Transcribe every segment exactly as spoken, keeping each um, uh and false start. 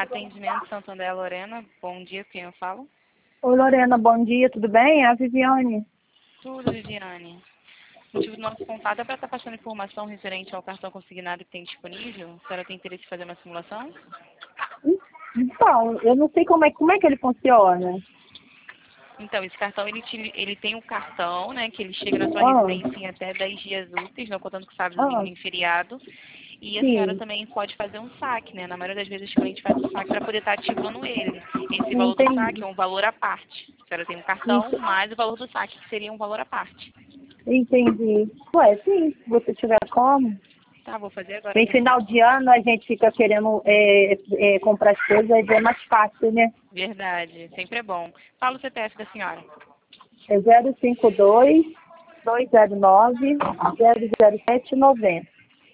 Atendimento Santander, Lorena. Bom dia, quem eu falo? Oi, Lorena, bom dia, tudo bem? É a Viviane. Tudo, Viviane. O motivo do nosso contato é para estar passando informação referente ao cartão consignado que tem disponível. A senhora tem interesse em fazer uma simulação? Então, eu não sei como é, como é que ele funciona. Então, esse cartão, ele, te- ele tem um cartão, né, que ele chega na sua Ah, residência em até dez dias úteis, não contando com sábado, domingo ah, e feriado. E a senhora sim, também pode fazer um saque, né? Na maioria das vezes o cliente faz um saque para poder estar ativando ele. Esse valor do saque entendi. é um valor à parte. A senhora tem um cartão, Ent- mais o valor do saque, que seria um valor à parte. Entendi. Ué, sim, se você tiver como. Tá, vou fazer agora Em para a final senhora. de ano a gente fica querendo é, é, comprar as coisas, aí é mais fácil, né? Verdade, sempre é bom. Fala o C P F da senhora. É zero cinco dois, dois zero nove, zero zero sete nove zero.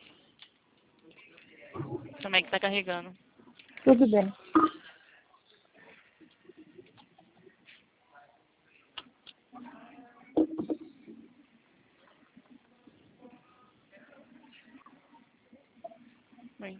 Como é que tá carregando? Tudo bem. Bem.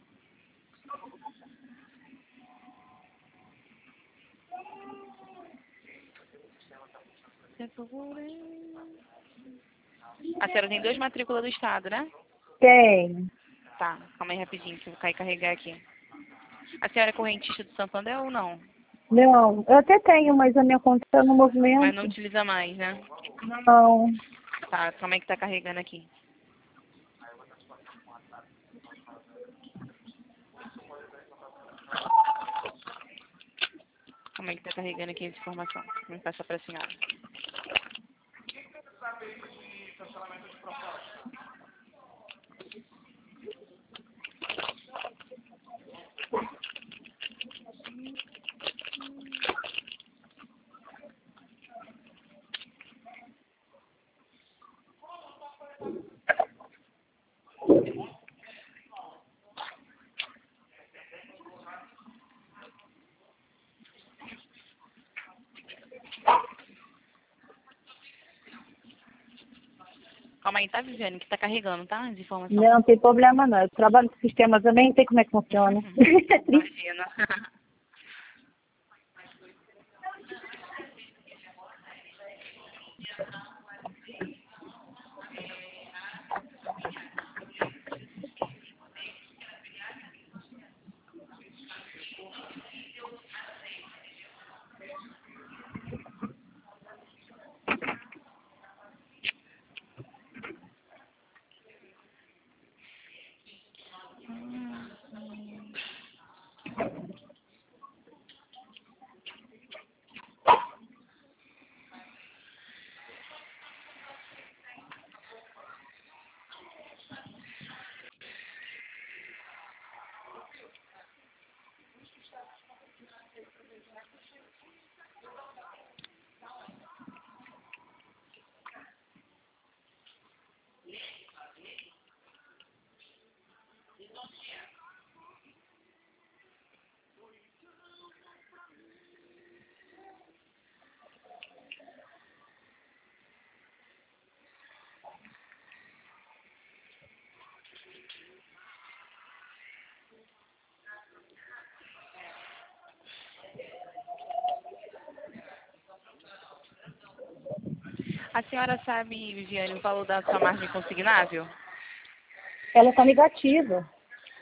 A senhora tem duas matrículas do estado, né? Tem. Tá, calma aí rapidinho que eu vou cair carregar aqui. A senhora é correntista do Santander ou não? Não, eu até tenho, mas a minha conta está no Mas não movimento. utiliza mais, né? Não. Tá, como é que tá carregando aqui? Como é que tá carregando aqui essa informação? Vou passar pra senhora. Calma aí, tá, Viviane, que tá carregando, tá? As informações. Não tem problema não. Eu trabalho com sistema também, sei como é que funciona. É triste. Imagina. A senhora sabe, Viviane, o valor da sua margem consignável? Ela tá negativa.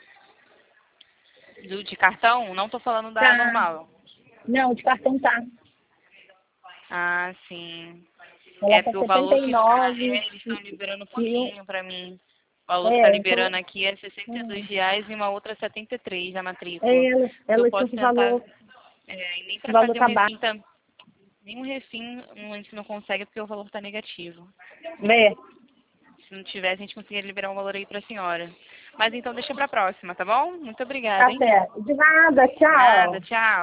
Do, de cartão? Não tô falando da Tá. normal. Não, de cartão tá. Ah, sim. Ela É tá porque o setenta valor e que está, nove é, eles estão liberando um e eu, pouquinho para mim. O valor que está é, então, liberando aqui é sessenta e dois hum, reais e uma outra setenta e três da matrícula. é, ela, Eu ela tinha posso esse tentar, valor, é, e nem esse para valor fazer um tá baixo. refim, tam- nenhum refim a gente não consegue porque o valor está negativo. É, Se não tivesse, a gente conseguiria liberar um valor aí para a senhora. Mas então deixa para a próxima, tá bom? Muito obrigada, tá hein? certo. De nada, Nada, tchau. tchau.